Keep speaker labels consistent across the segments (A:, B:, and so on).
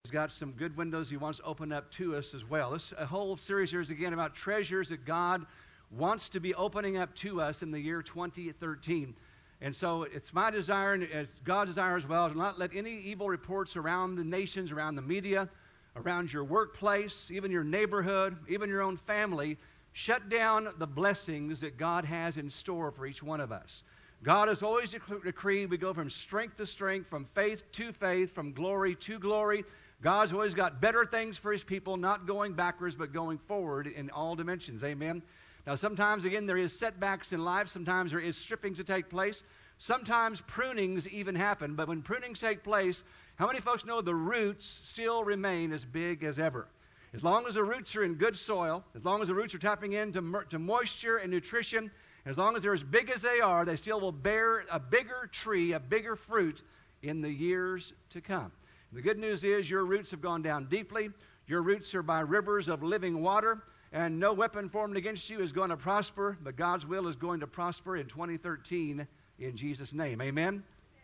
A: He's got some good windows He wants to open up to us as well. This whole series here is again about treasures that God wants to be opening up to us in the year 2013. And so it's my desire, and it's God's desire as well, to not let any evil reports around the nations, around the media, around your workplace, even your neighborhood, even your own family, shut down the blessings that God has in store for each one of us. God has always decreed we go from strength to strength, from faith to faith, from glory to glory. God's always got better things for His people, not going backwards, but going forward in all dimensions. Amen. Now, sometimes, again, there is setbacks in life. Sometimes there is strippings that take place. Sometimes prunings even happen. But when prunings take place, how many folks know the roots still remain as big as ever? As long as the roots are in good soil, as long as the roots are tapping into moisture and nutrition, as long as they're as big as they are, they still will bear a bigger tree, a bigger fruit in the years to come. The good news is your roots have gone down deeply. Your roots are by rivers of living water. And no weapon formed against you is going to prosper, but God's will is going to prosper in 2013 in Jesus' name. Amen?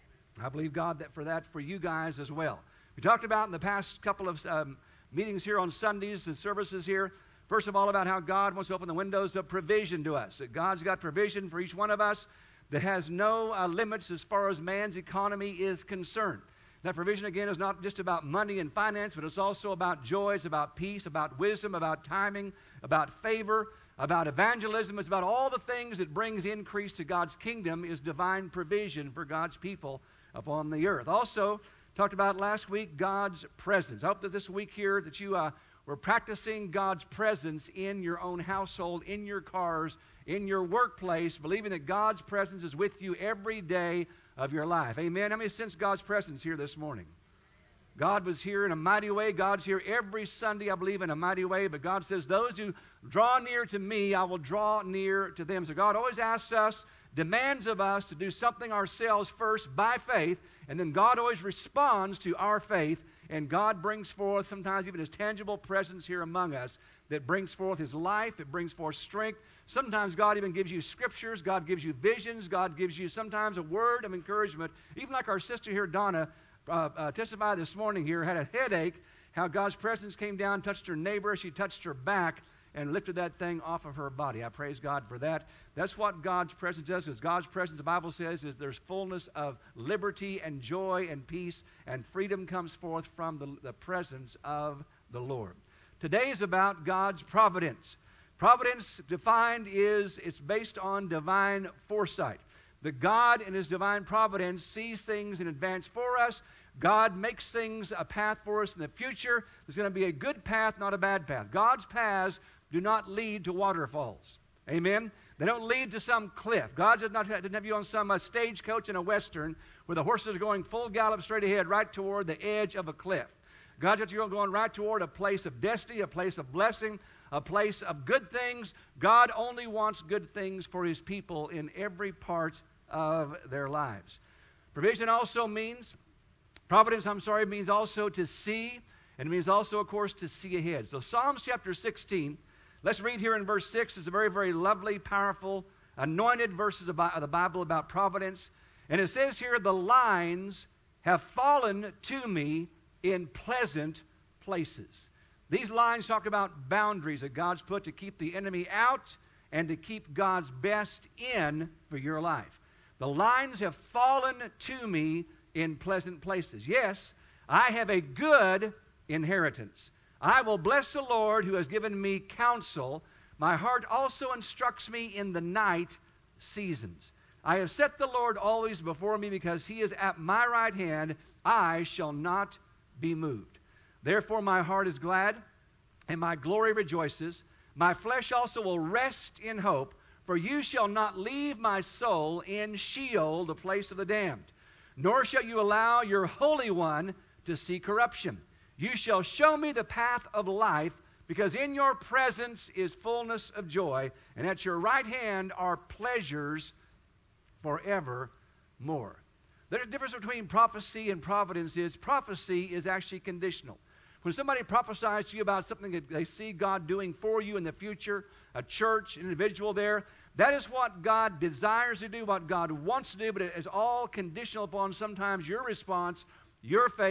A: I believe God for that for you guys as well. We talked about in the past couple of meetings here on Sundays and services here, first of all, about how God wants to open the windows of provision to us. That God's got provision for each one of us that has no limits as far as man's economy is concerned. That provision, again, is not just about money and finance, but it's also about joy, it's about peace, about wisdom, about timing, about favor, about evangelism. It's about all the things that brings increase to God's kingdom is divine provision for God's people upon the earth. Also, talked about last week, God's presence. I hope that this week here that you were practicing God's presence in your own household, in your cars, in your workplace, believing that God's presence is with you every day of your life. Amen. How many sense God's presence here this morning? God was here in a mighty way. God's here every Sunday, I believe, in a mighty way. But God says, those who draw near to me, I will draw near to them. So God always asks us, demands of us to do something ourselves first by faith. And then God always responds to our faith. And God brings forth sometimes even His tangible presence here among us that brings forth His life. It brings forth strength. Sometimes God even gives you scriptures. God gives you visions. God gives you sometimes a word of encouragement. Even like our sister here, Donna, testified this morning here, had a headache, how God's presence came down, touched her neighbor. She touched her back and lifted that thing off of her body. I praise God for that. That's what God's presence does. Because God's presence, the Bible says, is there's fullness of liberty and joy and peace, and freedom comes forth from the presence of the Lord. Today is about God's providence. Providence defined it's based on divine foresight. That God in His divine providence sees things in advance for us. God makes things a path for us in the future. There's going to be a good path, not a bad path. God's paths do not lead to waterfalls. Amen? They don't lead to some cliff. God doesn't have you on some stagecoach in a western where the horses are going full gallop straight ahead right toward the edge of a cliff. God's got you going right toward a place of destiny, a place of blessing, a place of good things. God only wants good things for His people in every part of their lives. Provision also means, providence, means also to see, and it means also, of course, to see ahead. So Psalms chapter 16, let's read here in verse 6. It's a very, very lovely, powerful, anointed verses of the Bible about providence. And it says here, the lines have fallen to me in pleasant places. These lines talk about boundaries that God's put to keep the enemy out and to keep God's best in for your life. The lines have fallen to me in pleasant places. Yes, I have a good inheritance. I will bless the Lord who has given me counsel. My heart also instructs me in the night seasons. I have set the Lord always before me because He is at my right hand. I shall not be moved. Therefore my heart is glad and my glory rejoices. My flesh also will rest in hope. For you shall not leave my soul in Sheol, the place of the damned. Nor shall you allow your Holy One to see corruption. You shall show me the path of life, because in your presence is fullness of joy, and at your right hand are pleasures forevermore. The difference between prophecy and providence is prophecy is actually conditional. When somebody prophesies to you about something that they see God doing for you in the future, a church, an individual there, that is what God desires to do, what God wants to do, but it is all conditional upon sometimes your response, your faith,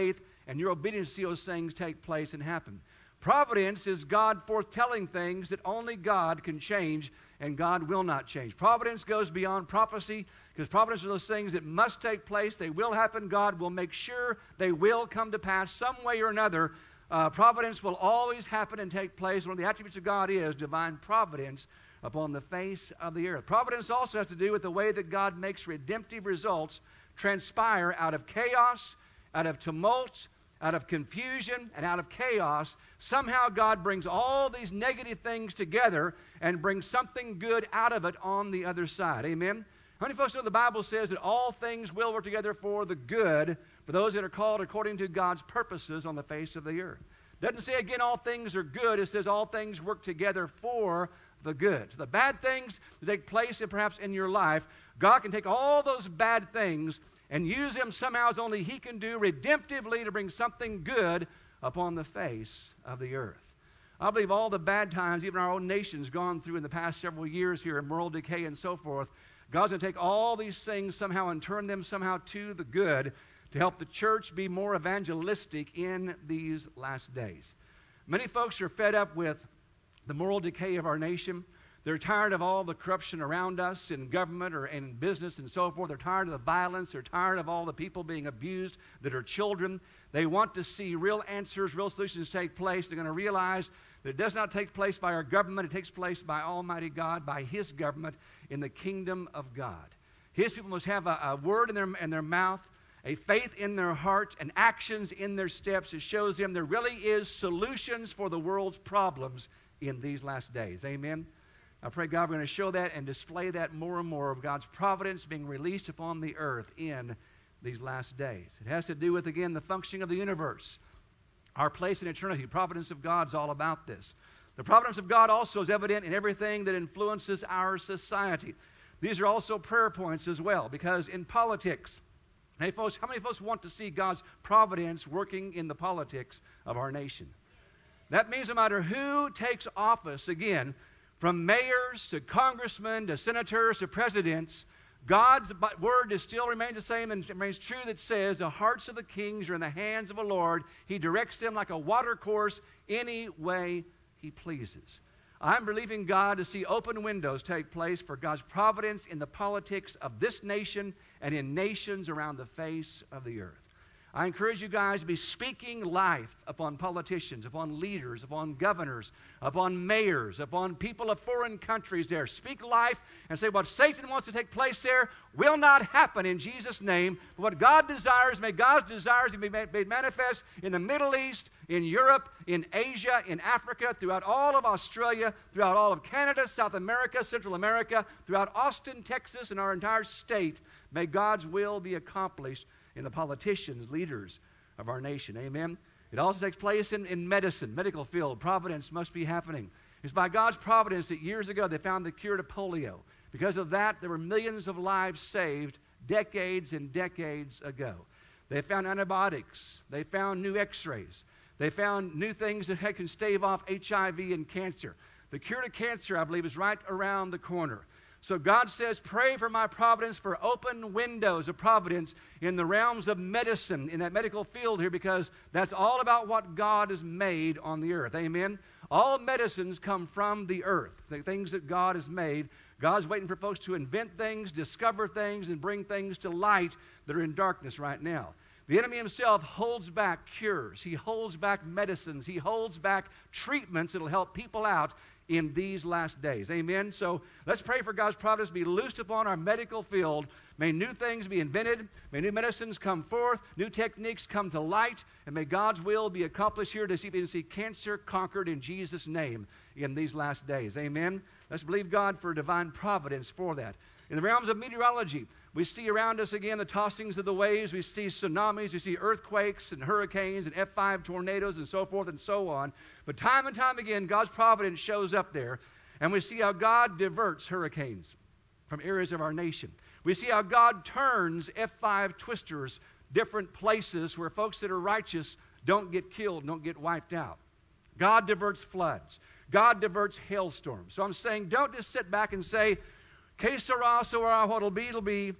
A: and your obedience to see those things take place and happen. Providence is God foretelling things that only God can change, and God will not change. Providence goes beyond prophecy, because providence are those things that must take place. They will happen. God will make sure they will come to pass some way or another. Providence will always happen and take place. One of the attributes of God is divine providence upon the face of the earth. Providence also has to do with the way that God makes redemptive results transpire out of chaos, out of tumult, out of confusion, and out of chaos. Somehow God brings all these negative things together and brings something good out of it on the other side. Amen? How many folks know the Bible says that all things will work together for the good for those that are called according to God's purposes on the face of the earth? It doesn't say, again, all things are good. It says all things work together for the good. So the bad things that take place perhaps in your life, God can take all those bad things and use them somehow as only He can do redemptively to bring something good upon the face of the earth. I believe all the bad times even our own nation's gone through in the past several years here in moral decay and so forth, God's going to take all these things somehow and turn them somehow to the good to help the church be more evangelistic in these last days. Many folks are fed up with the moral decay of our nation. They're tired of all the corruption around us in government or in business and so forth. They're tired of the violence. They're tired of all the people being abused that are children. They want to see real answers, real solutions take place. They're going to realize that it does not take place by our government. It takes place by Almighty God, by His government in the kingdom of God. His people must have a word in their mouth, a faith in their heart, and actions in their steps that shows them there really is solutions for the world's problems in these last days. Amen? I pray God we're going to show that and display that more and more of God's providence being released upon the earth in these last days. It has to do with, again, the functioning of the universe, our place in eternity. The providence of God is all about this. The providence of God also is evident in everything that influences our society. These are also prayer points as well, because in politics, hey folks, how many folks want to see God's providence working in the politics of our nation? That means no matter who takes office, again, from mayors to congressmen to senators to presidents, God's word still remains the same and remains true that says the hearts of the kings are in the hands of the Lord. He directs them like a water course any way He pleases. I'm believing God to see open windows take place for God's providence in the politics of this nation and in nations around the face of the earth. I encourage you guys to be speaking life upon politicians, upon leaders, upon governors, upon mayors, upon people of foreign countries there. Speak life and say what Satan wants to take place there will not happen in Jesus' name. But what God desires, may God's desires be made manifest in the Middle East, in Europe, in Asia, in Africa, throughout all of Australia, throughout all of Canada, South America, Central America, throughout Austin, Texas, and our entire state. May God's will be accomplished in the politicians, leaders of our nation. Amen? It also takes place in medicine, medical field. Providence must be happening. It's by God's providence that years ago they found the cure to polio. Because of that, there were millions of lives saved decades and decades ago. They found antibiotics. They found new x-rays. They found new things that can stave off HIV and cancer. The cure to cancer, I believe, is right around the corner. So God says, pray for my providence, for open windows of providence in the realms of medicine, in that medical field here, because that's all about what God has made on the earth. Amen? All medicines come from the earth, the things that God has made. God's waiting for folks to invent things, discover things, and bring things to light that are in darkness right now. The enemy himself holds back cures. He holds back medicines. He holds back treatments that will help people out in these last days. Amen? So let's pray for God's providence to be loosed upon our medical field. May new things be invented. May new medicines come forth. New techniques come to light. And may God's will be accomplished here to see cancer conquered in Jesus' name in these last days. Amen? Let's believe God for divine providence for that. In the realms of meteorology, we see around us again the tossings of the waves. We see tsunamis. We see earthquakes and hurricanes and F5 tornadoes and so forth and so on. But time and time again, God's providence shows up there. And we see how God diverts hurricanes from areas of our nation. We see how God turns F5 twisters different places where folks that are righteous don't get killed, don't get wiped out. God diverts floods. God diverts hailstorms. So I'm saying don't just sit back and say, que sera, so what'll be, it'll be.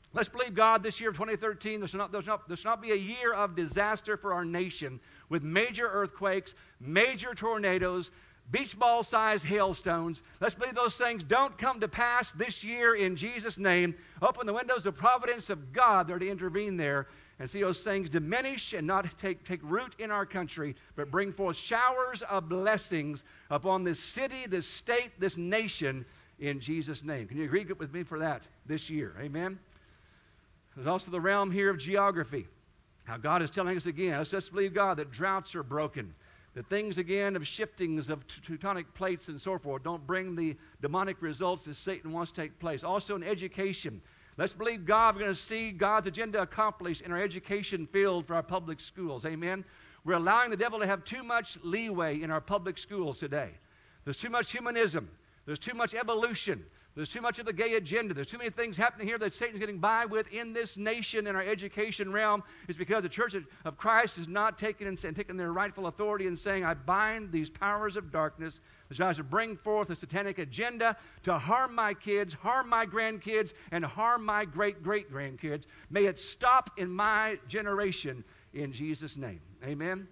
A: Let's believe God this year of 2013. This should not be a year of disaster for our nation with major earthquakes, major tornadoes, beach ball-sized hailstones. Let's believe those things don't come to pass this year in Jesus' name. Open the windows of providence of God there to intervene there and see those things diminish and not take root in our country, but bring forth showers of blessings upon this city, this state, this nation in Jesus' name. Can you agree with me for that this year? Amen? There's also the realm here of geography. How God is telling us again, let's believe God that droughts are broken. The things, again, of shiftings of tectonic plates and so forth don't bring the demonic results that Satan wants to take place. Also in education, let's believe God, we're going to see God's agenda accomplished in our education field for our public schools. Amen? We're allowing the devil to have too much leeway in our public schools today. There's too much humanism. There's too much evolution. There's too much of the gay agenda. There's too many things happening here that Satan's getting by with in this nation, in our education realm. It's because the Church of Christ is not taking their rightful authority and saying, I bind these powers of darkness that tries to bring forth a satanic agenda to harm my kids, harm my grandkids, and harm my great-great-grandkids. May it stop in my generation in Jesus' name. Amen?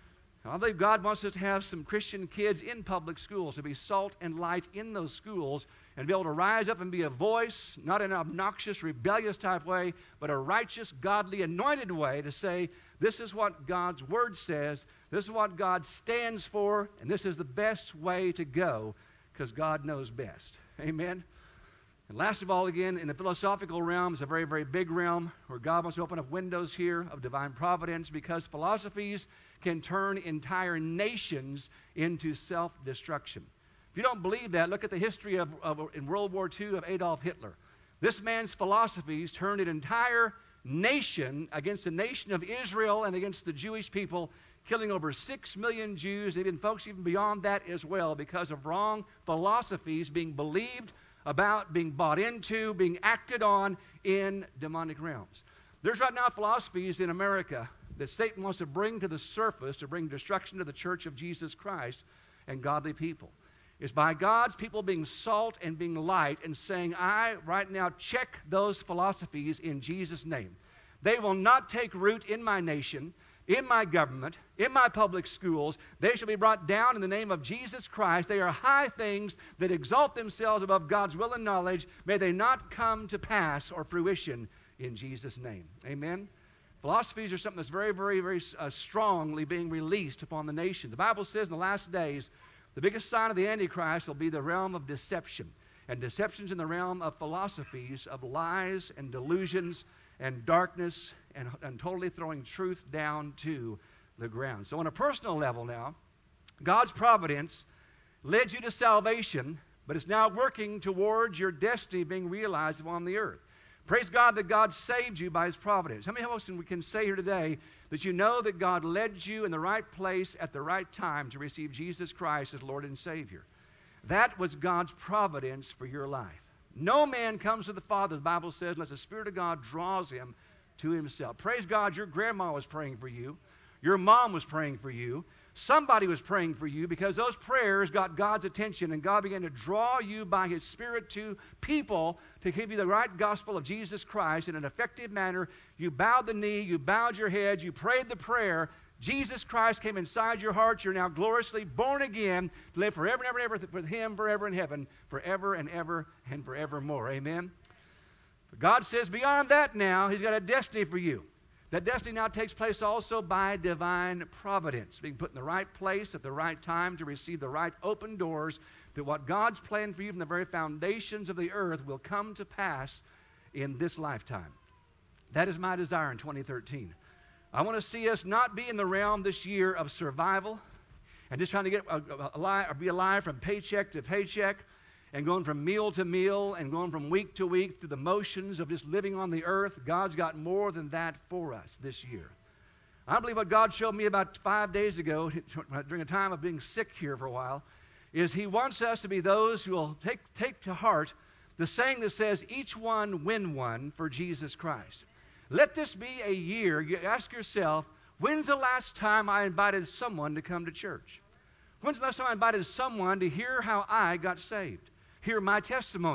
A: I believe God wants us to have some Christian kids in public schools, to be salt and light in those schools and be able to rise up and be a voice, not in an obnoxious, rebellious type way, but a righteous, godly, anointed way to say, this is what God's Word says, this is what God stands for, and this is the best way to go because God knows best. Amen? And last of all, again, in the philosophical realm, it's a very, very big realm where God wants to open up windows here of divine providence because philosophies can turn entire nations into self-destruction. If you don't believe that, look at the history in World War II of Adolf Hitler. This man's philosophies turned an entire nation against the nation of Israel and against the Jewish people, killing over 6 million Jews, and even folks even beyond that as well, because of wrong philosophies being believed about, being bought into, being acted on in demonic realms. There's right now philosophies in America that Satan wants to bring to the surface to bring destruction to the church of Jesus Christ and godly people. It's by God's people being salt and being light and saying, I right now check those philosophies in Jesus' name. They will not take root in my nation, in my government, in my public schools. They shall be brought down in the name of Jesus Christ. They are high things that exalt themselves above God's will and knowledge. May they not come to pass or fruition in Jesus' name. Amen? Philosophies are something that's very, very, very strongly being released upon the nation. The Bible says in the last days, the biggest sign of the Antichrist will be the realm of deception. And deception's in the realm of philosophies, of lies and delusions and darkness and totally throwing truth down to the ground. So on a personal level now, God's providence led you to salvation, but it's now working towards your destiny being realized upon the earth. Praise God that God saved you by His providence. How many of us can say here today that you know that God led you in the right place at the right time to receive Jesus Christ as Lord and Savior? That was God's providence for your life. No man comes to the Father, the Bible says, unless the Spirit of God draws him to Himself. Praise God, your grandma was praying for you. Your mom was praying for you. Somebody was praying for you because those prayers got God's attention, and God began to draw you by His Spirit to people to give you the right gospel of Jesus Christ in an effective manner. You bowed the knee, you bowed your head, you prayed the prayer. Jesus Christ came inside your heart. You're now gloriously born again to live forever and ever and ever with Him forever in heaven, forever and ever and forevermore. Amen? But God says beyond that now, He's got a destiny for you. That destiny now takes place also by divine providence, being put in the right place at the right time to receive the right open doors, that what God's planned for you from the very foundations of the earth will come to pass in this lifetime. That is my desire in 2013. I want to see us not be in the realm this year of survival and just trying to get be alive from paycheck to paycheck and going from meal to meal and going from week to week through the motions of just living on the earth. God's got more than that for us this year. I believe what God showed me about 5 days ago during a time of being sick here for a while is He wants us to be those who will take to heart the saying that says, each one win one for Jesus Christ. Let this be a year, you ask yourself, when's the last time I invited someone to come to church? When's the last time I invited someone to hear how I got saved? Hear my testimony.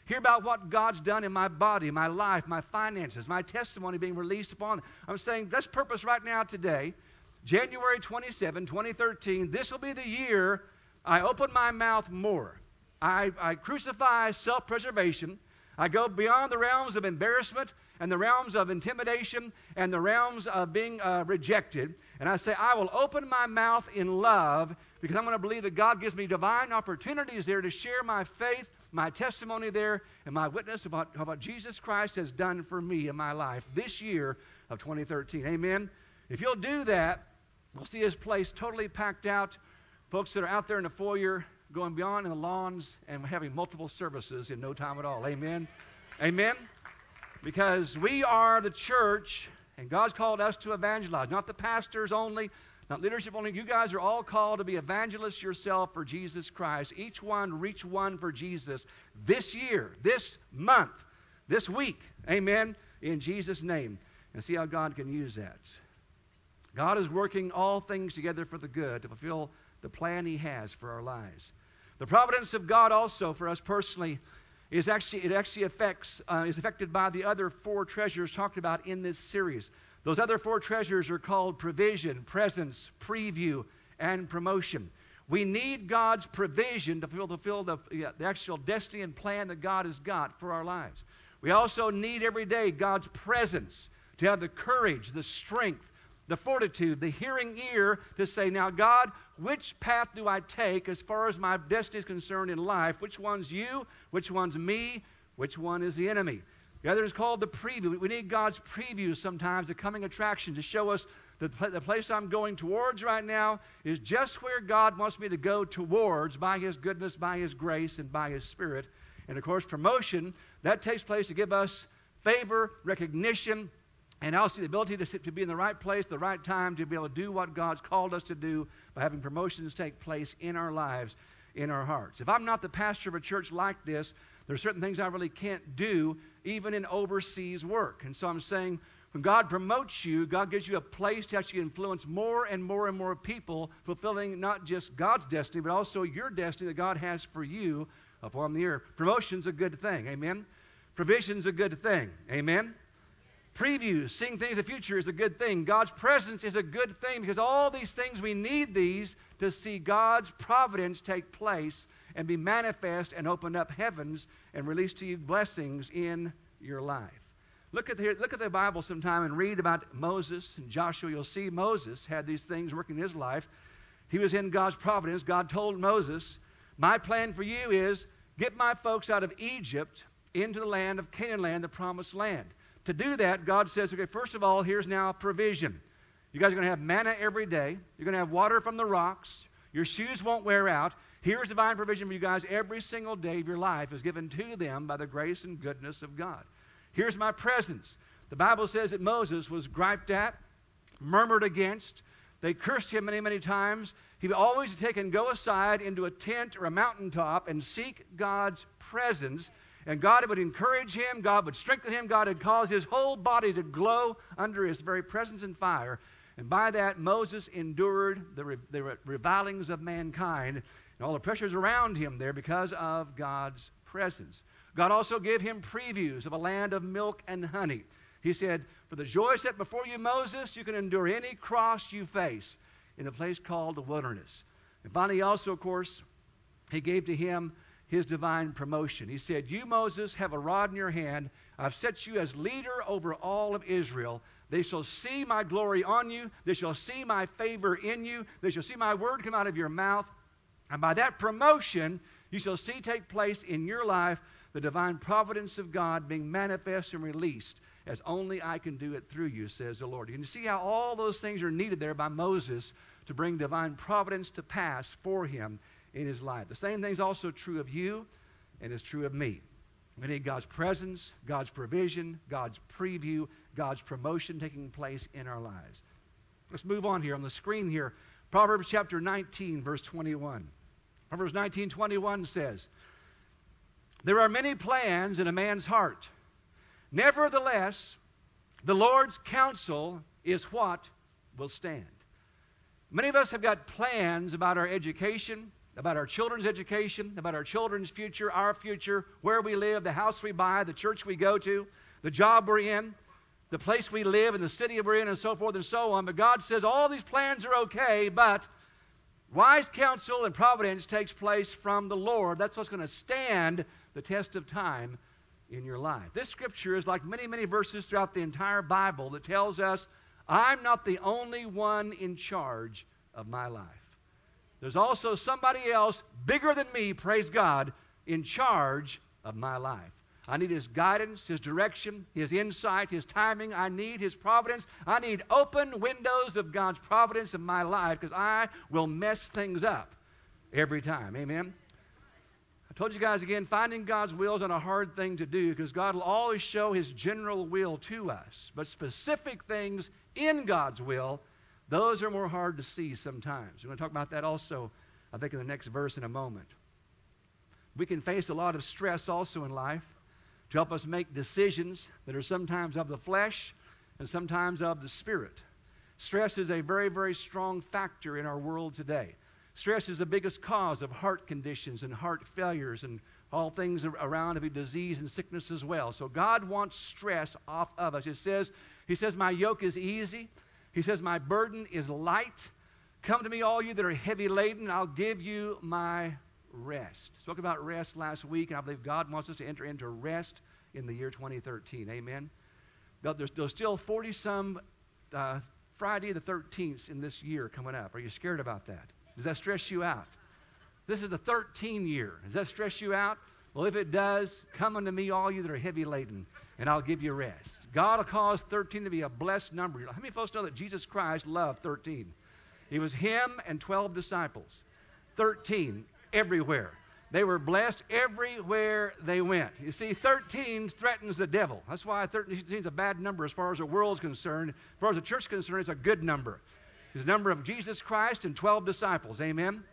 A: Hear about what God's done in my body, my life, my finances, my testimony being released upon it. I'm saying let's purpose right now today, January 27, 2013, this will be the year I open my mouth more. I crucify self-preservation. I go beyond the realms of embarrassment and the realms of intimidation and the realms of being rejected. And I say, I will open my mouth in love because I'm going to believe that God gives me divine opportunities there to share my faith, my testimony there, and my witness about what Jesus Christ has done for me in my life this year of 2013. Amen? If you'll do that, we'll see this place totally packed out. Folks that are out there in the foyer going beyond in the lawns and having multiple services in no time at all. Amen? Amen? Because we are the church, and God's called us to evangelize. Not the pastors only, not leadership only. You guys are all called to be evangelists yourself for Jesus Christ. Each one reach one for Jesus this year, this month, this week. Amen? In Jesus' name. And see how God can use that. God is working all things together for the good to fulfill the plan He has for our lives. The providence of God also for us personally is affected by the other four treasures talked about in this series. Those other four treasures are called provision, presence, preview, and promotion. We need God's provision to fulfill the actual destiny and plan that God has got for our lives. We also need every day God's presence to have the courage, the strength, the fortitude, the hearing ear to say, now God, which path do I take as far as my destiny is concerned in life? Which one's you? Which one's me? Which one is the enemy? The other is called the preview. We need God's preview sometimes, the coming attraction, to show us that the place I'm going towards right now is just where God wants me to go towards by His goodness, by His grace, and by His Spirit. And of course, promotion, that takes place to give us favor, recognition, and also the ability to be in the right place, the right time, to be able to do what God's called us to do by having promotions take place in our lives, in our hearts. If I'm not the pastor of a church like this, there are certain things I really can't do, even in overseas work. And so I'm saying, when God promotes you, God gives you a place to actually influence more and more and more people, fulfilling not just God's destiny, but also your destiny that God has for you upon the earth. Promotion's a good thing. Amen? Provision's a good thing. Amen? Previews, seeing things in the future is a good thing. God's presence is a good thing because all these things, we need these to see God's providence take place and be manifest and open up heavens and release to you blessings in your life. Look at the Bible sometime and read about Moses and Joshua. You'll see Moses had these things working in his life. He was in God's providence. God told Moses, my plan for you is get my folks out of Egypt into the land of Canaan land, the promised land. To do that, God says, okay, first of all, here's now provision. You guys are going to have manna every day. You're going to have water from the rocks. Your shoes won't wear out. Here's divine provision for you guys. Every single day of your life is given to them by the grace and goodness of God. Here's my presence. The Bible says that Moses was griped at, murmured against. They cursed him many, many times. He would always take and go aside into a tent or a mountaintop and seek God's presence. And God would encourage him. God would strengthen him. God would cause his whole body to glow under his very presence and fire. And by that, Moses endured the revilings of mankind and all the pressures around him there because of God's presence. God also gave him previews of a land of milk and honey. He said, for the joy set before you, Moses, you can endure any cross you face in a place called the wilderness. And finally, also, of course, he gave to him his divine promotion. He said, you, Moses, have a rod in your hand. I've set you as leader over all of Israel. They shall see my glory on you. They shall see my favor in you. They shall see my word come out of your mouth. And by that promotion, you shall see take place in your life the divine providence of God being manifest and released as only I can do it through you, says the Lord. You can see how all those things are needed there by Moses to bring divine providence to pass for him in his life. The same thing is also true of you and is true of me. We need God's presence, God's provision, God's preview, God's promotion taking place in our lives. Let's move on here on the screen here. Proverbs chapter 19, verse 21. Proverbs 19:21 says, there are many plans in a man's heart. Nevertheless, the Lord's counsel is what will stand. Many of us have got plans about our education, about our children's education, about our children's future, our future, where we live, the house we buy, the church we go to, the job we're in, the place we live, and the city we're in, and so forth and so on. But God says all these plans are okay, but wise counsel and providence takes place from the Lord. That's what's going to stand the test of time in your life. This scripture is like many, many verses throughout the entire Bible that tells us I'm not the only one in charge of my life. There's also somebody else bigger than me, praise God, in charge of my life. I need His guidance, His direction, His insight, His timing. I need His providence. I need open windows of God's providence in my life because I will mess things up every time. Amen? I told you guys again, finding God's will is not a hard thing to do because God will always show His general will to us. But specific things in God's will, those are more hard to see sometimes. We're going to talk about that also, I think, in the next verse in a moment. We can face a lot of stress also in life to help us make decisions that are sometimes of the flesh and sometimes of the spirit. Stress is a very, very strong factor in our world today. Stress is the biggest cause of heart conditions and heart failures and all things around to be disease and sickness as well. So God wants stress off of us. He says, my yoke is easy. He says, my burden is light. Come to me, all you that are heavy laden, and I'll give you my rest. Spoke about rest last week, and I believe God wants us to enter into rest in the year 2013. Amen? There's still 40-some Friday the 13th in this year coming up. Are you scared about that? Does that stress you out? This is the 13th year. Does that stress you out? Well, if it does, come unto me, all you that are heavy laden, and I'll give you rest. God will cause 13 to be a blessed number. How many folks know that Jesus Christ loved 13? It was Him and 12 disciples. 13 everywhere. They were blessed everywhere they went. You see, 13 threatens the devil. That's why 13 is a bad number as far as the world's concerned. As far as the church is concerned, it's a good number. It's the number of Jesus Christ and 12 disciples. Amen?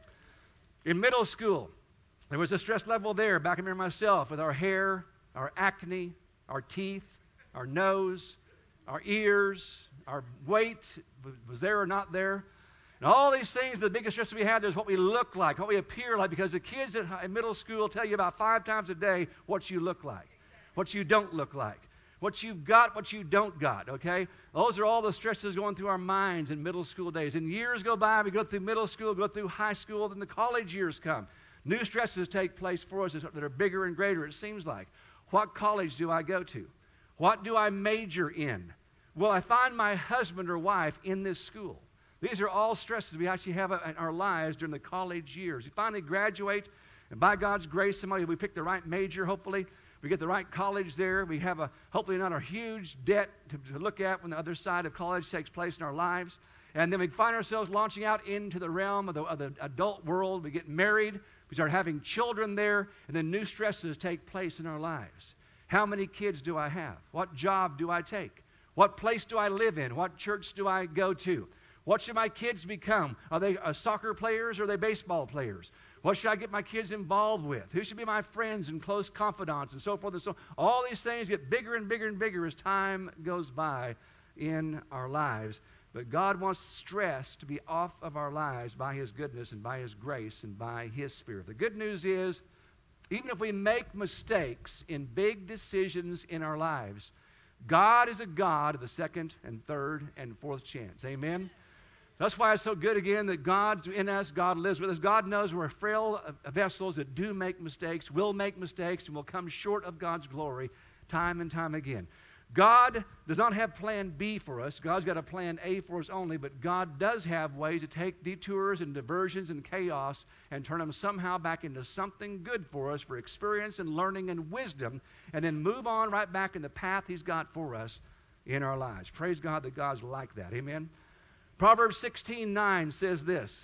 A: In middle school, there was a stress level there, back in there myself, with our hair, our acne, our teeth, our nose, our ears, our weight, was there or not there. And all these things, the biggest stress we had is what we look like, what we appear like, because the kids in middle school tell you about 5 times a day what you look like, what you don't look like, what you've got, what you don't got, okay? Those are all the stresses going through our minds in middle school days. And years go by, we go through middle school, go through high school, then the college years come. New stresses take place for us that are bigger and greater, it seems like. What college do I go to? What do I major in? Will I find my husband or wife in this school? These are all stresses we actually have in our lives during the college years. You finally graduate, and by God's grace, we pick the right major, hopefully. We get the right college there. We have hopefully not a huge debt to look at when the other side of college takes place in our lives. And then we find ourselves launching out into the realm of the adult world. We get married. We start having children there. And then new stresses take place in our lives. How many kids do I have? What job do I take? What place do I live in? What church do I go to? What should my kids become? Are they soccer players or are they baseball players? What should I get my kids involved with? Who should be my friends and close confidants and so forth and so on? All these things get bigger and bigger and bigger as time goes by in our lives. But God wants stress to be off of our lives by His goodness and by His grace and by His Spirit. The good news is, even if we make mistakes in big decisions in our lives, God is a God of the second and third and fourth chance. Amen? That's why it's so good, again, that God's in us, God lives with us. God knows we're frail vessels that do make mistakes, will make mistakes, and will come short of God's glory time and time again. God does not have plan B for us. God's got a plan A for us only, but God does have ways to take detours and diversions and chaos and turn them somehow back into something good for us, for experience and learning and wisdom, and then move on right back in the path He's got for us in our lives. Praise God that God's like that. Amen? Proverbs 16:9 says this,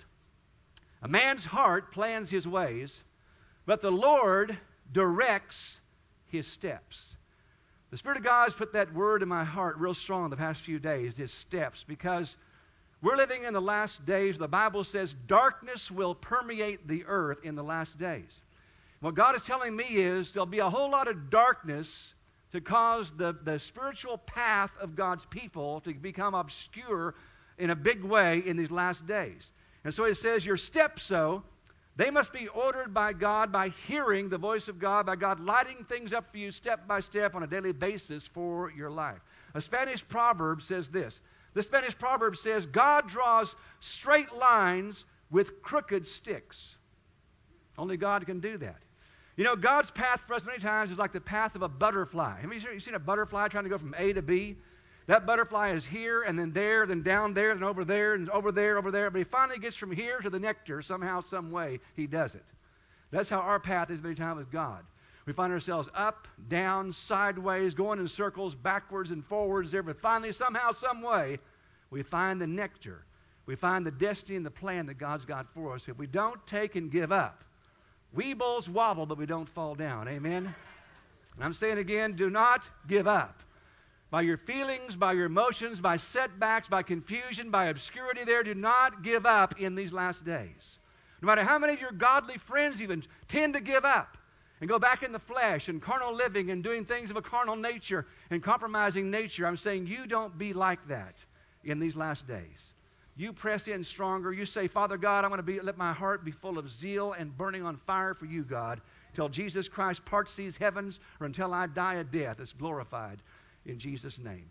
A: a man's heart plans his ways, but the Lord directs his steps. The Spirit of God has put that word in my heart real strong the past few days, His steps, because we're living in the last days. The Bible says darkness will permeate the earth in the last days. What God is telling me is there'll be a whole lot of darkness to cause the spiritual path of God's people to become obscure in a big way in these last days. And so He says, your steps, They must be ordered by God by hearing the voice of God, by God lighting things up for you step by step on a daily basis for your life. A Spanish proverb says this. The Spanish proverb says, God draws straight lines with crooked sticks. Only God can do that. You know, God's path for us many times is like the path of a butterfly. Have you seen a butterfly trying to go from A to B? That butterfly is here, and then there, then down there, then over there, and over there, over there. But he finally gets from here to the nectar somehow, some way. He does it. That's how our path is many times with God. We find ourselves up, down, sideways, going in circles, backwards and forwards there. But finally, somehow, some way, we find the nectar. We find the destiny and the plan that God's got for us. If we don't take and give up, we bulls wobble, but we don't fall down. Amen? And I'm saying again, do not give up. By your feelings, by your emotions, by setbacks, by confusion, by obscurity there, do not give up in these last days. No matter how many of your godly friends even tend to give up and go back in the flesh and carnal living and doing things of a carnal nature and compromising nature, I'm saying you don't be like that in these last days. You press in stronger. You say, Father God, I'm going to let my heart be full of zeal and burning on fire for you, God, until Jesus Christ parts these heavens or until I die a death that's glorified in Jesus' name.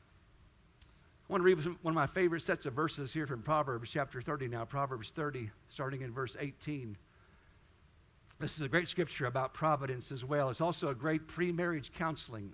A: I want to read one of my favorite sets of verses here from Proverbs chapter 30 now. Proverbs 30, starting in verse 18. This is a great scripture about providence as well. It's also a great pre-marriage counseling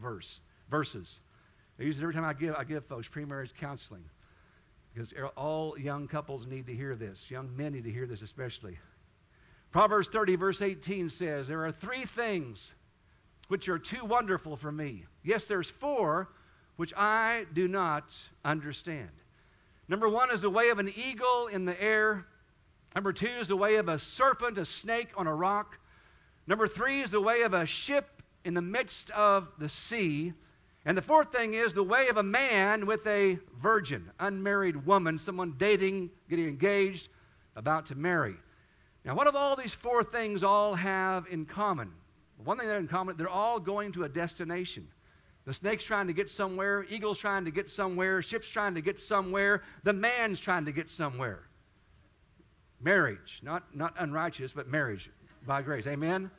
A: verses. I use it every time I give folks pre-marriage counseling, because all young couples need to hear this. Young men need to hear this especially. Proverbs 30, verse 18 says, there are 3 things which are too wonderful for me. Yes, there's 4 which I do not understand. Number 1 is the way of an eagle in the air. Number 2 is the way of a serpent, a snake on a rock. Number 3 is the way of a ship in the midst of the sea. And the 4th thing is the way of a man with a virgin, unmarried woman, someone dating, getting engaged, about to marry. Now, what do all these 4 things all have in common? One thing they have in common, they're all going to a destination. The snake's trying to get somewhere, eagle's trying to get somewhere, ship's trying to get somewhere, the man's trying to get somewhere. Marriage, not unrighteous, but marriage by grace. Amen?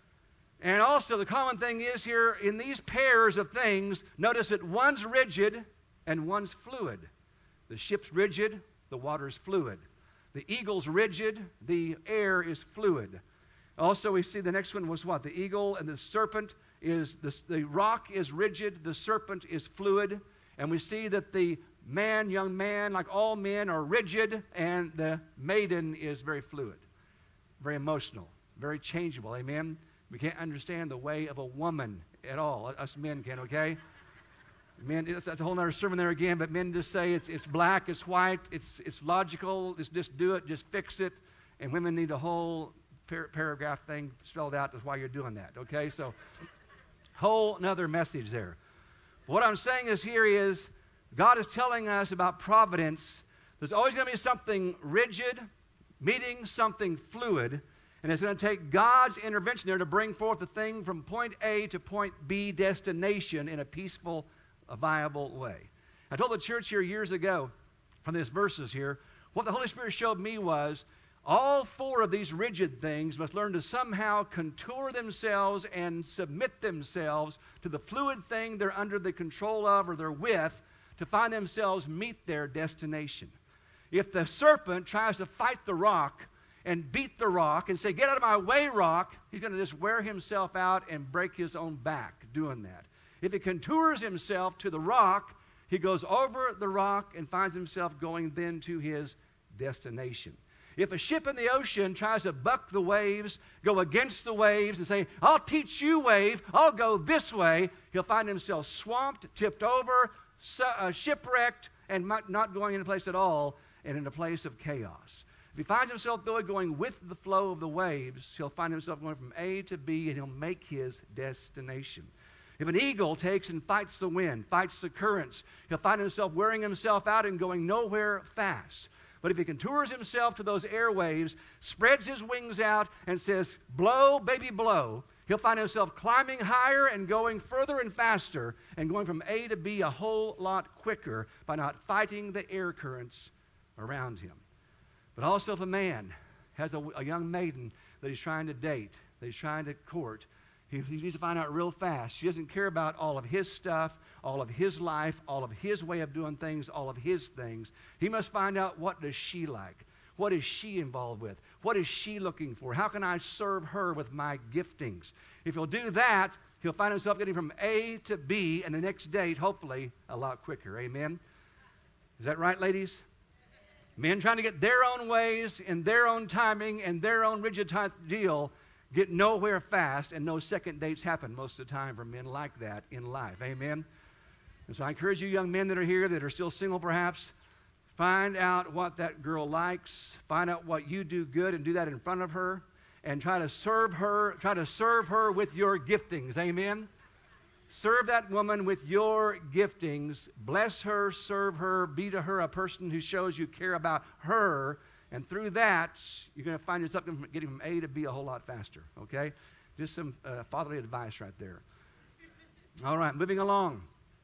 A: And also the common thing is here, in these pairs of things, notice that one's rigid and one's fluid. The ship's rigid, the water's fluid. The eagle's rigid, the air is fluid. Also, we see the next one was what? The eagle and the serpent is, the rock is rigid, the serpent is fluid. And we see that the man, young man, like all men, are rigid, and the maiden is very fluid, very emotional, very changeable. Amen? We can't understand the way of a woman at all. Us men can, okay? Men, that's a whole other sermon there again, but men just say it's black, it's white, it's logical, just do it, just fix it. And women need a whole paragraph thing spelled out. That's why you're doing that, okay? So, whole another message there. But what I'm saying is God is telling us about providence. There's always going to be something rigid meeting something fluid, and it's going to take God's intervention there to bring forth the thing from point A to point B destination in a peaceful, a viable way. I told the church here years ago from these verses here, what the Holy Spirit showed me was all 4 of these rigid things must learn to somehow contour themselves and submit themselves to the fluid thing they're under the control of or they're with to find themselves meet their destination. If the serpent tries to fight the rock and beat the rock and say, get out of my way, rock, he's going to just wear himself out and break his own back doing that. If he contours himself to the rock, he goes over the rock and finds himself going then to his destination. If a ship in the ocean tries to buck the waves, go against the waves, and say, I'll teach you, wave, I'll go this way, he'll find himself swamped, tipped over, shipwrecked, and not going in a place at all, and in a place of chaos. If he finds himself, though, going with the flow of the waves, he'll find himself going from A to B, and he'll make his destination. If an eagle takes and fights the wind, fights the currents, he'll find himself wearing himself out and going nowhere fast. But if he contours himself to those airwaves, spreads his wings out, and says, blow, baby, blow, he'll find himself climbing higher and going further and faster and going from A to B a whole lot quicker by not fighting the air currents around him. But also if a man has a young maiden that he's trying to date, that he's trying to court, he needs to find out real fast. She doesn't care about all of his stuff, all of his life, all of his way of doing things, all of his things. He must find out, what does she like? What is she involved with? What is she looking for? How can I serve her with my giftings? If he'll do that, he'll find himself getting from A to B, and the next date, hopefully, a lot quicker. Amen? Is that right, ladies? Men trying to get their own ways and their own timing and their own rigid type deal get nowhere fast, and no second dates happen most of the time for men like that in life. Amen? And so I encourage you young men that are here that are still single perhaps, find out what that girl likes, find out what you do good and do that in front of her, and try to serve her with your giftings. Amen? Serve that woman with your giftings. Bless her, serve her, be to her a person who shows you care about her. And through that, you're going to find yourself getting from A to B a whole lot faster. Okay? Just some fatherly advice right there. All right, moving along.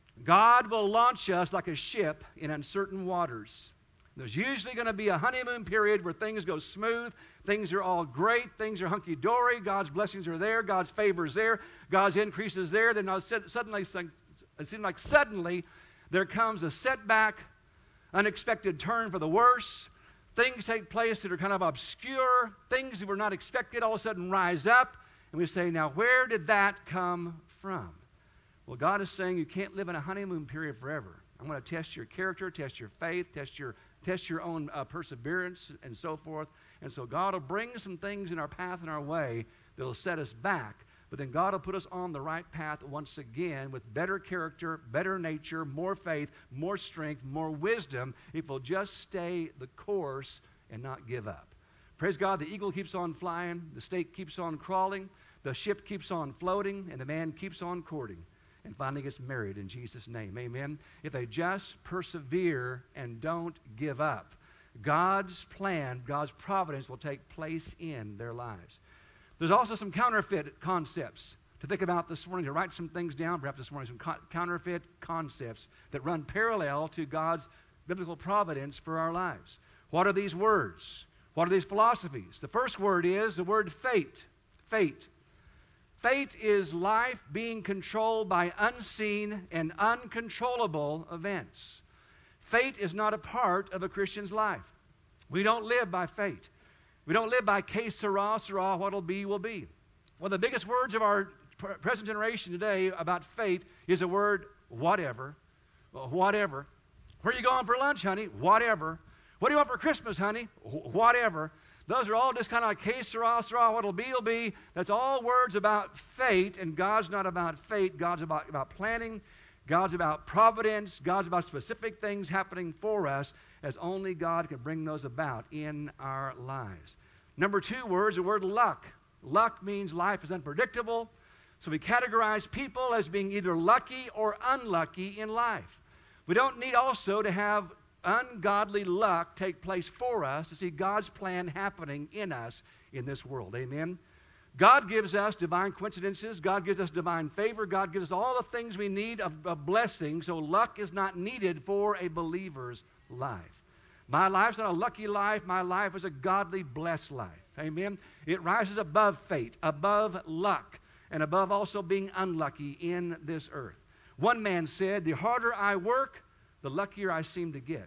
A: God will launch us like a ship in uncertain waters. There's usually going to be a honeymoon period where things go smooth, things are all great, things are hunky-dory, God's blessings are there, God's favor is there, God's increase is there. Then suddenly, it seems like suddenly there comes a setback, unexpected turn for the worse. Things take place that are kind of obscure, things that were not expected all of a sudden rise up, and we say, now where did that come from? Well, God is saying you can't live in a honeymoon period forever. I'm going to test your character, test your faith, test your own perseverance, and so forth. And so God will bring some things in our path and our way that will set us back. But then God will put us on the right path once again with better character, better nature, more faith, more strength, more wisdom, if we'll just stay the course and not give up. Praise God, the eagle keeps on flying, the snake keeps on crawling, the ship keeps on floating, and the man keeps on courting, and finally gets married in Jesus' name. Amen? If they just persevere and don't give up, God's plan, God's providence will take place in their lives. There's also some counterfeit concepts to think about this morning, to write some things down, perhaps this morning, some counterfeit concepts that run parallel to God's biblical providence for our lives. What are these words? What are these philosophies? The first word is the word fate. Fate. Fate is life being controlled by unseen and uncontrollable events. Fate is not a part of a Christian's life. We don't live by fate. We don't live by que sera, sera, what'll be, will be. One of the biggest words of our present generation today about fate is the word whatever. Well, whatever. Where are you going for lunch, honey? Whatever. What do you want for Christmas, honey? Whatever. Those are all just kind of like que sera, sera, what'll be, will be. That's all words about fate, and God's not about fate. God's about planning. God's about providence. God's about specific things happening for us, as only God can bring those about in our lives. Number two word is the word luck. Luck means life is unpredictable. So we categorize people as being either lucky or unlucky in life. We don't need also to have ungodly luck take place for us to see God's plan happening in us in this world. Amen? God gives us divine coincidences. God gives us divine favor. God gives us all the things we need of blessing, so luck is not needed for a believer's life. My life's not a lucky life. My life is a godly, blessed life. Amen? It rises above fate, above luck, and above also being unlucky in this earth. One man said, the harder I work, the luckier I seem to get.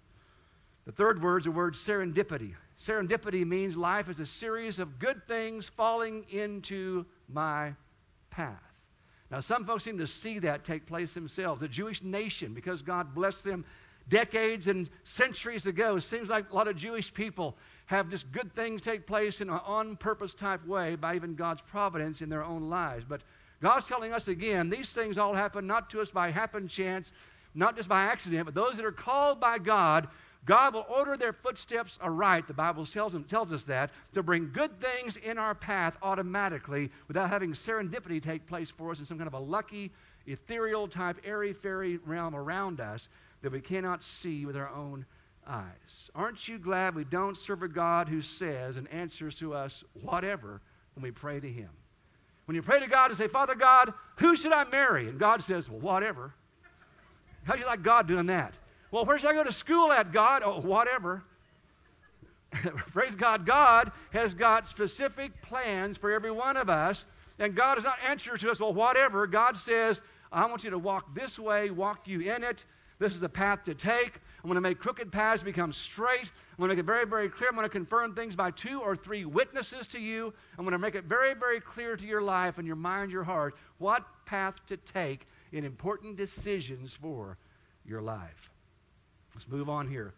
A: The third word is the word serendipity. Serendipity means life is a series of good things falling into my path. Now, some folks seem to see that take place themselves. The Jewish nation, because God blessed them decades and centuries ago, it seems like a lot of Jewish people have just good things take place in an on-purpose type way by even God's providence in their own lives. But God's telling us again, these things all happen not to us by happen chance, not just by accident, but those that are called by God, God will order their footsteps aright, the Bible tells us that, to bring good things in our path automatically without having serendipity take place for us in some kind of a lucky, ethereal type, airy-fairy realm around us that we cannot see with our own eyes. Aren't you glad we don't serve a God who says and answers to us whatever when we pray to Him? When you pray to God and say, Father God, who should I marry? And God says, well, whatever. How do you like God doing that? Well, where should I go to school at, God? Oh, whatever. Praise God. God has got specific plans for every one of us, and God does not answer to us, well, whatever. God says, I want you to walk this way, walk you in it. This is the path to take. I'm going to make crooked paths become straight. I'm going to make it very, very clear. I'm going to confirm things by 2 or 3 witnesses to you. I'm going to make it very, very clear to your life and your mind, your heart, what path to take in important decisions for your life. Let's move on here.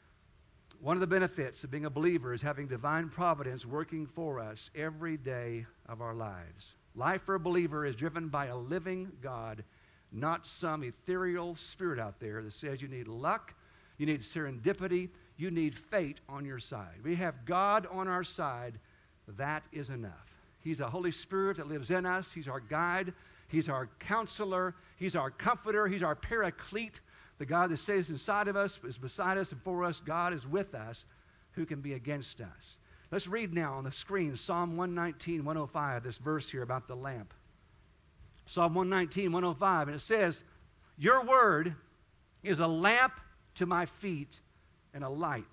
A: One of the benefits of being a believer is having divine providence working for us every day of our lives. Life for a believer is driven by a living God, not some ethereal spirit out there that says you need luck, you need serendipity, you need fate on your side. We have God on our side. That is enough. He's a Holy Spirit that lives in us. He's our guide. He's our counselor. He's our comforter. He's our paraclete. The God that stays inside of us is beside us and for us. God is with us. Who can be against us? Let's read now on the screen Psalm 119, 105, this verse here about the lamp. Psalm 119, 105, and it says, your word is a lamp to my feet and a light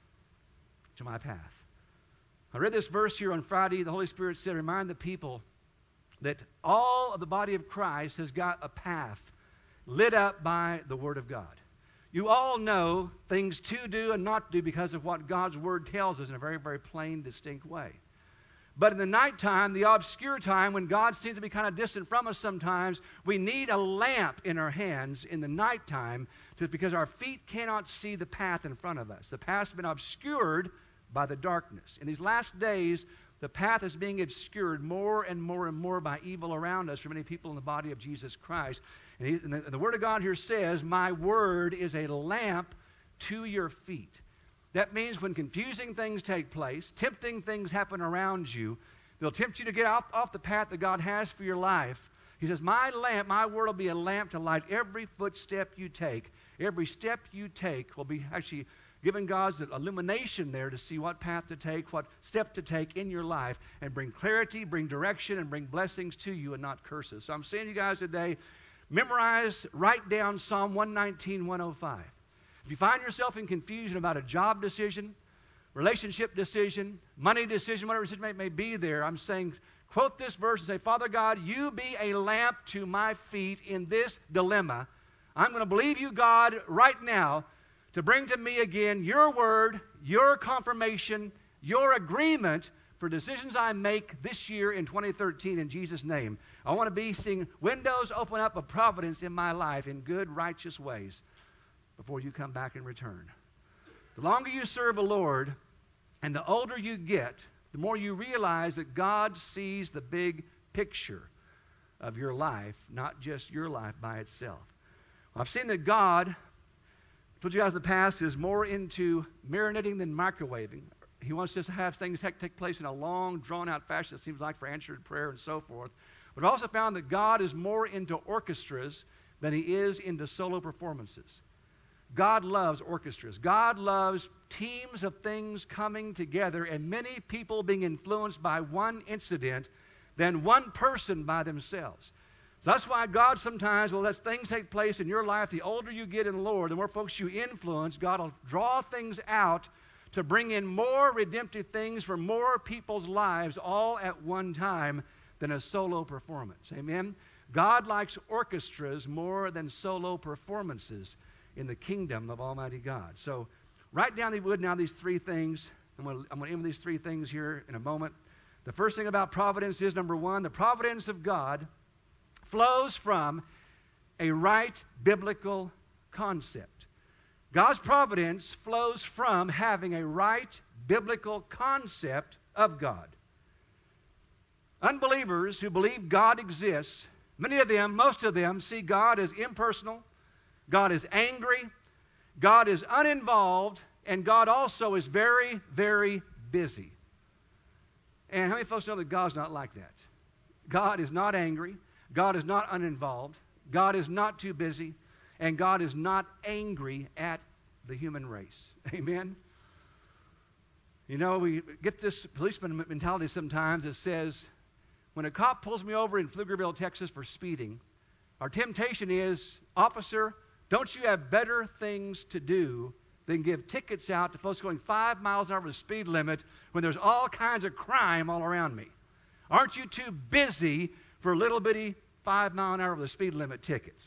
A: to my path. I read this verse here on Friday. The Holy Spirit said, remind the people that all of the body of Christ has got a path lit up by the Word of God. You all know things to do and not do because of what God's Word tells us in a very, very plain, distinct way. But in the nighttime, the obscure time, when God seems to be kind of distant from us sometimes, we need a lamp in our hands in the nighttime because our feet cannot see the path in front of us. The path's been obscured by the darkness. In these last days, the path is being obscured more and more and more by evil around us for many people in the body of Jesus Christ. And the Word of God here says, my Word is a lamp to your feet. That means when confusing things take place, tempting things happen around you, they'll tempt you to get off the path that God has for your life. He says, my lamp, my Word will be a lamp to light every footstep you take. Every step you take will be actually giving God's illumination there to see what path to take, what step to take in your life, and bring clarity, bring direction, and bring blessings to you and not curses. So I'm saying to you guys today, memorize, write down Psalm 119, 105. If you find yourself in confusion about a job decision, relationship decision, money decision, whatever decision may be there, I'm saying, quote this verse and say, Father God, you be a lamp to my feet in this dilemma. I'm going to believe you, God, right now, to bring to me again your word, your confirmation, your agreement for decisions I make this year in 2013 in Jesus' name. I want to be seeing windows open up of providence in my life in good, righteous ways before you come back and return. The longer you serve the Lord and the older you get, the more you realize that God sees the big picture of your life, not just your life by itself. Well, I've seen that God, I told you guys in the past, is more into marinating than microwaving. He wants us to have things take place in a long, drawn-out fashion, it seems like, for answered prayer and so forth. But I've also found that God is more into orchestras than he is into solo performances. God loves orchestras. God loves teams of things coming together and many people being influenced by one incident than one person by themselves. So that's why God sometimes will let things take place in your life. The older you get in the Lord, the more folks you influence, God will draw things out to bring in more redemptive things for more people's lives all at one time than a solo performance. Amen? God likes orchestras more than solo performances in the kingdom of Almighty God. So write down, if you would, now these 3 things. I'm going to end with these 3 things here in a moment. The first thing about providence is, number 1, the providence of God flows from a right biblical concept. God's providence flows from having a right biblical concept of God. Unbelievers who believe God exists, many of them, most of them, see God as impersonal, God is angry, God is uninvolved, and God also is very, very busy. And how many folks know that God's not like that? God is not angry, God is not uninvolved, God is not too busy, and God is not angry at the human race. Amen? You know, we get this policeman mentality sometimes that says, when a cop pulls me over in Pflugerville, Texas for speeding, our temptation is, officer, don't you have better things to do than give tickets out to folks going 5 miles an hour over the speed limit when there's all kinds of crime all around me? Aren't you too busy for little bitty 5 mile an hour over the speed limit tickets?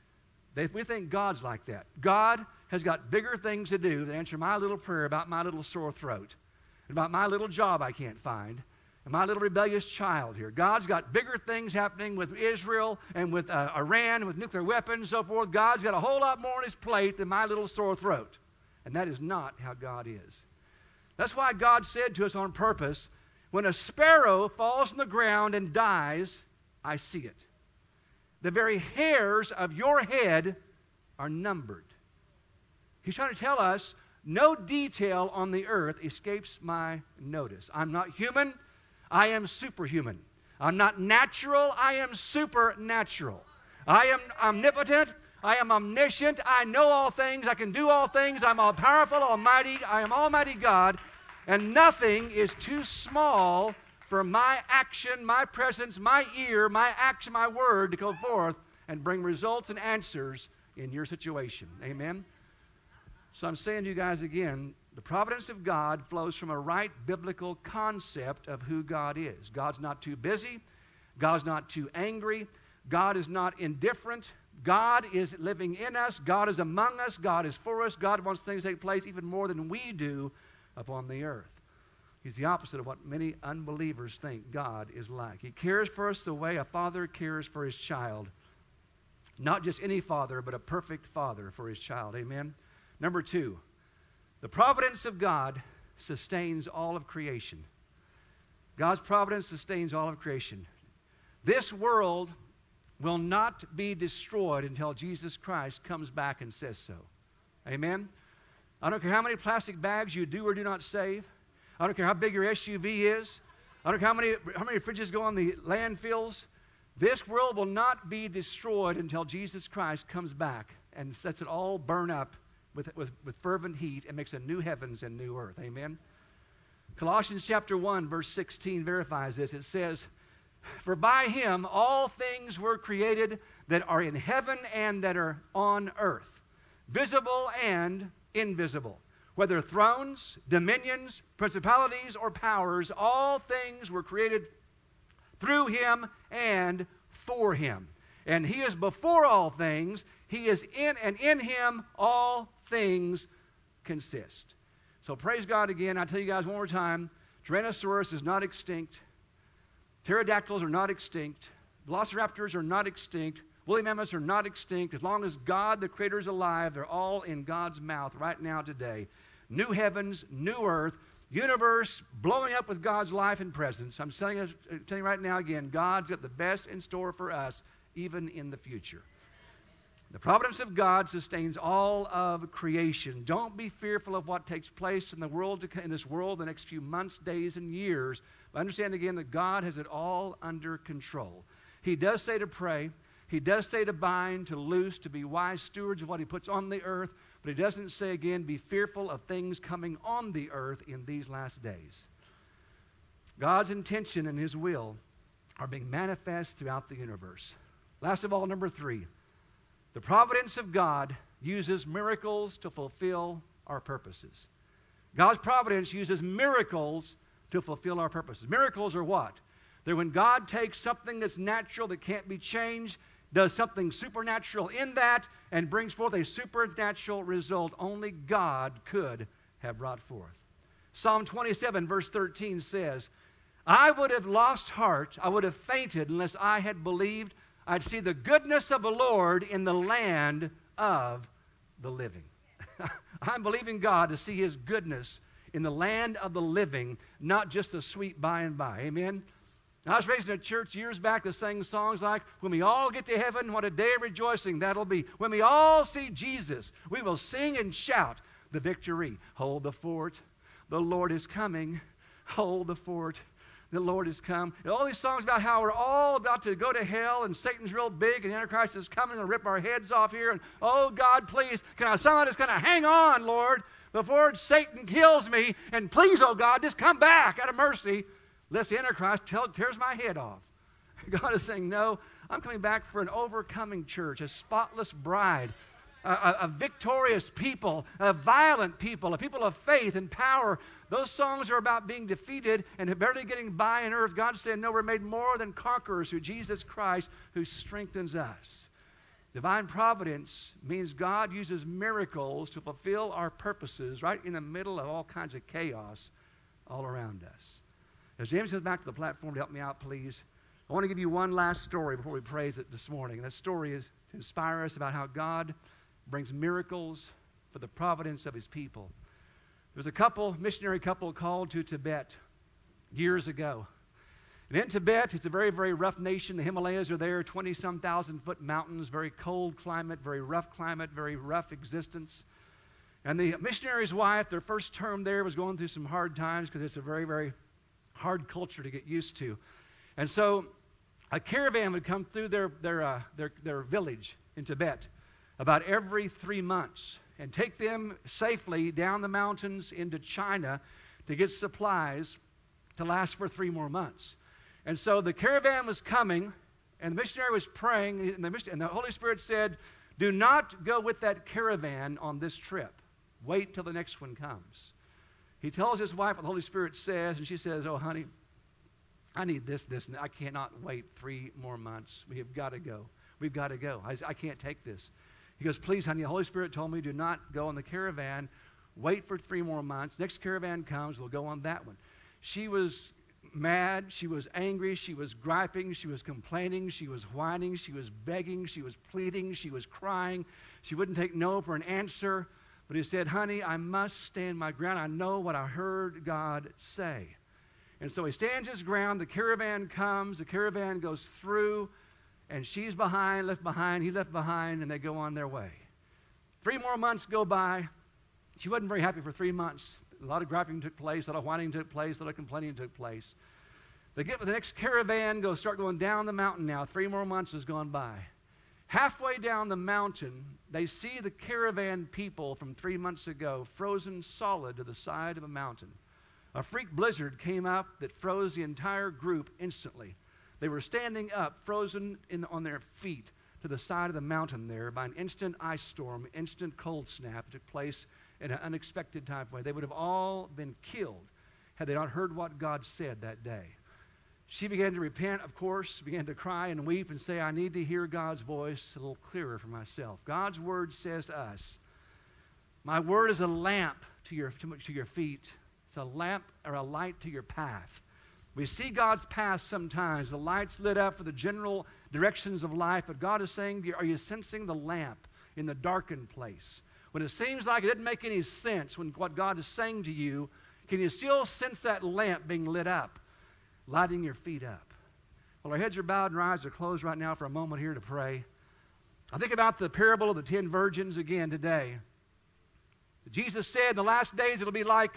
A: We think God's like that. God has got bigger things to do than answer my little prayer about my little sore throat, and about my little job I can't find, and my little rebellious child here. God's got bigger things happening with Israel and with Iran, with nuclear weapons and so forth. God's got a whole lot more on his plate than my little sore throat. And that is not how God is. That's why God said to us on purpose, when a sparrow falls on the ground and dies, I see it. The very hairs of your head are numbered. He's trying to tell us, no detail on the earth escapes my notice. I'm not human. I am superhuman. I'm not natural. I am supernatural. I am omnipotent. I am omniscient. I know all things. I can do all things. I'm all powerful, almighty. I am Almighty God. And nothing is too small for my action, my presence, my ear, my action, my word to go forth and bring results and answers in your situation. Amen? So I'm saying to you guys again, the providence of God flows from a right biblical concept of who God is. God's not too busy. God's not too angry. God is not indifferent. God is living in us. God is among us. God is for us. God wants things to take place even more than we do upon the earth. He's the opposite of what many unbelievers think God is like. He cares for us the way a father cares for his child. Not just any father, but a perfect father for his child. Amen? Number 2, the providence of God sustains all of creation. God's providence sustains all of creation. This world will not be destroyed until Jesus Christ comes back and says so. Amen? I don't care how many plastic bags you do or do not save. I don't care how big your SUV is. I don't care how many fridges go on the landfills. This world will not be destroyed until Jesus Christ comes back and lets it all burn up with fervent heat and makes a new heavens and new earth. Amen? Colossians chapter 1, verse 16 verifies this. It says, for by him all things were created that are in heaven and that are on earth, visible and invisible. Whether thrones, dominions, principalities, or powers, all things were created through him and for him. And he is before all things. He is in, and in him all things consist. So praise God again. I tell you guys one more time, Tyrannosaurus is not extinct. Pterodactyls are not extinct. Velociraptors are not extinct. Woolly mammoths are not extinct. As long as God, the Creator, is alive, they're all in God's mouth right now today. New heavens, new earth, universe blowing up with God's life and presence. I'm telling you right now again, God's got the best in store for us, even in the future. The providence of God sustains all of creation. Don't be fearful of what takes place in this world the next few months, days, and years. But understand again that God has it all under control. He does say to pray. He does say to bind, to loose, to be wise stewards of what he puts on the earth. But he doesn't say again, be fearful of things coming on the earth in these last days. God's intention and his will are being manifest throughout the universe. Last of all, number 3. The providence of God uses miracles to fulfill our purposes. God's providence uses miracles to fulfill our purposes. Miracles are what? They're when God takes something that's natural that can't be changed, does something supernatural in that, and brings forth a supernatural result only God could have brought forth. Psalm 27, verse 13 says, I would have lost heart, I would have fainted unless I had believed I'd see the goodness of the Lord in the land of the living. I'm believing God to see his goodness in the land of the living, not just the sweet by and by. Amen? I was raised in a church years back that sang songs like, when we all get to heaven, what a day of rejoicing that'll be. When we all see Jesus, we will sing and shout the victory. Hold the fort, the Lord is coming. Hold the fort, the Lord has come. And all these songs about how we're all about to go to hell and Satan's real big and the Antichrist is coming to rip our heads off here. And, oh, God, please, can I someone that's going to hang on, Lord, before Satan kills me? And please, oh, God, just come back out of mercy, lest the Antichrist tears my head off. God is saying, no, I'm coming back for an overcoming church, a spotless bride, a victorious people, a violent people, a people of faith and power. Those songs are about being defeated and barely getting by on earth. God said, no, we're made more than conquerors through Jesus Christ who strengthens us. Divine providence means God uses miracles to fulfill our purposes right in the middle of all kinds of chaos all around us. As James comes back to the platform to help me out, please, I want to give you one last story before we praise it this morning. And that story is to inspire us about how God brings miracles for the providence of his people. There was a missionary couple called to Tibet years ago. And in Tibet, it's a very, very rough nation. The Himalayas are there, 20-some thousand-foot mountains, very cold climate, very rough existence. And the missionary's wife, their first term there, was going through some hard times because it's a very, very hard culture to get used to. And so a caravan would come through their village in Tibet about every 3 months and take them safely down the mountains into China to get supplies to last for 3 more months. And so the caravan was coming, and the missionary was praying, and the Holy Spirit said, do not go with that caravan on this trip. Wait till the next one comes. He tells his wife what the Holy Spirit says, and she says, oh, honey, I need this, and I cannot wait 3 more months. We have got to go. We've got to go. I can't take this. He goes, please, honey, the Holy Spirit told me do not go on the caravan. Wait for 3 more months. Next caravan comes, we'll go on that one. She was mad. She was angry. She was griping. She was complaining. She was whining. She was begging. She was pleading. She was crying. She wouldn't take no for an answer. But he said, honey, I must stand my ground. I know what I heard God say. And so he stands his ground. The caravan comes. The caravan goes through. And she's left behind. He left behind. And they go on their way. 3 more months go by. She wasn't very happy for 3 months. A lot of griping took place. A lot of whining took place. A lot of complaining took place. They get with the next caravan, start going down the mountain now. 3 more months has gone by. Halfway down the mountain, they see the caravan people from 3 months ago frozen solid to the side of a mountain. A freak blizzard came up that froze the entire group instantly. They were standing up, frozen on their feet to the side of the mountain there by an instant ice storm, instant cold snap took place in an unexpected type of way. They would have all been killed had they not heard what God said that day. She began to repent, of course, began to cry and weep and say, I need to hear God's voice a little clearer for myself. God's word says to us, my word is a lamp to your feet. It's a lamp or a light to your path. We see God's path sometimes. The light's lit up for the general directions of life, but God is saying to you, are you sensing the lamp in the darkened place? When it seems like it doesn't make any sense when what God is saying to you, can you still sense that lamp being lit up, lighting your feet up? Well, our heads are bowed and our eyes are closed right now for a moment here to pray. I think about the parable of the 10 virgins again today. Jesus said in the last days it'll be like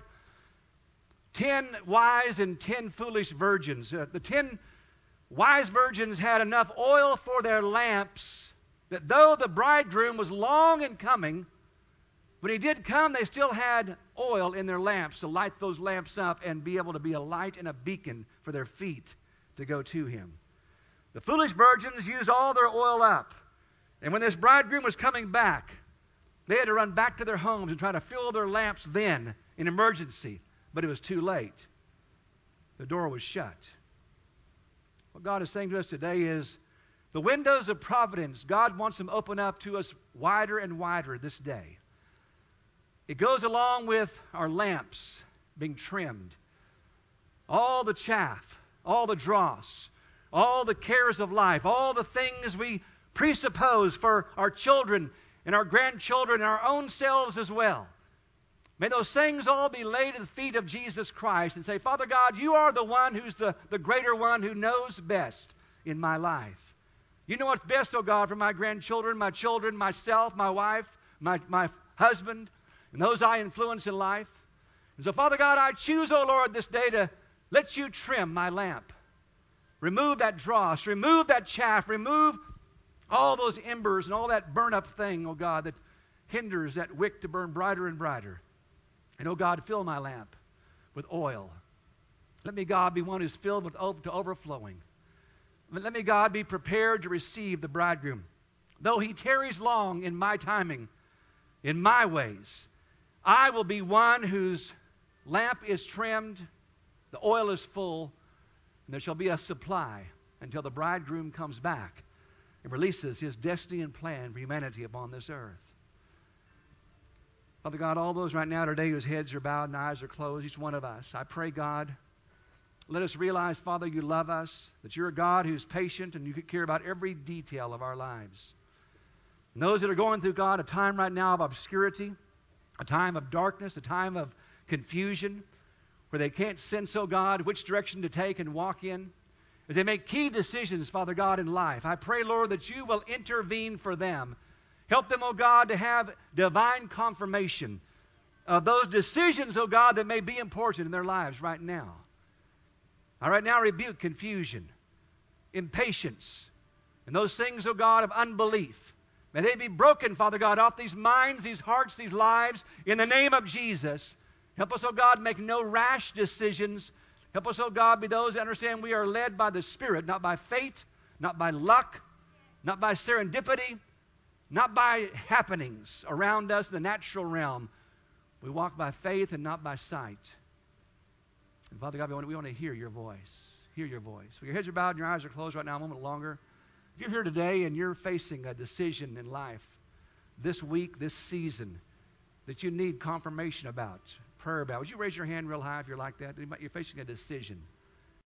A: 10 wise and 10 foolish virgins. The 10 wise virgins had enough oil for their lamps that though the bridegroom was long in coming, when he did come, they still had oil in their lamps to light those lamps up and be able to be a light and a beacon for their feet to go to him. The foolish virgins used all their oil up. And when this bridegroom was coming back, they had to run back to their homes and try to fill their lamps then in emergency. But it was too late. The door was shut. What God is saying to us today is the windows of providence, God wants them open up to us wider and wider this day. It goes along with our lamps being trimmed. All the chaff, all the dross, all the cares of life, all the things we presuppose for our children and our grandchildren and our own selves as well. May those things all be laid at the feet of Jesus Christ and say, Father God, you are the one who's the greater one who knows best in my life. You know what's best, oh God, for my grandchildren, my children, myself, my wife, my husband, and those I influence in life. And so, Father God, I choose, oh Lord, this day to let you trim my lamp. Remove that dross, remove that chaff, remove all those embers and all that burn-up thing, oh God, that hinders that wick to burn brighter and brighter. And, oh God, fill my lamp with oil. Let me, God, be one who's filled to overflowing. Let me, God, be prepared to receive the bridegroom. Though he tarries long in my timing, in my ways, I will be one whose lamp is trimmed, the oil is full, and there shall be a supply until the bridegroom comes back and releases his destiny and plan for humanity upon this earth. Father God, all those right now today whose heads are bowed and eyes are closed, each one of us, I pray, God, let us realize, Father, you love us, that you're a God who's patient and you care about every detail of our lives. And those that are going through, God, a time right now of obscurity, a time of darkness, a time of confusion, where they can't sense, oh God, which direction to take and walk in, as they make key decisions, Father God, in life, I pray, Lord, that you will intervene for them. Help them, oh God, to have divine confirmation of those decisions, oh God, that may be important in their lives right now. I right now rebuke confusion, impatience, and those things, oh God, of unbelief. May they be broken, Father God, off these minds, these hearts, these lives, in the name of Jesus. Help us, oh God, make no rash decisions. Help us, oh God, be those that understand we are led by the Spirit, not by fate, not by luck, not by serendipity, not by happenings around us in the natural realm. We walk by faith and not by sight. And Father God, we want to hear your voice. Hear your voice. When your heads are bowed and your eyes are closed right now, a moment longer. If you're here today and you're facing a decision in life this week, this season, that you need confirmation about, prayer about, would you raise your hand real high if you're like that? You're facing a decision.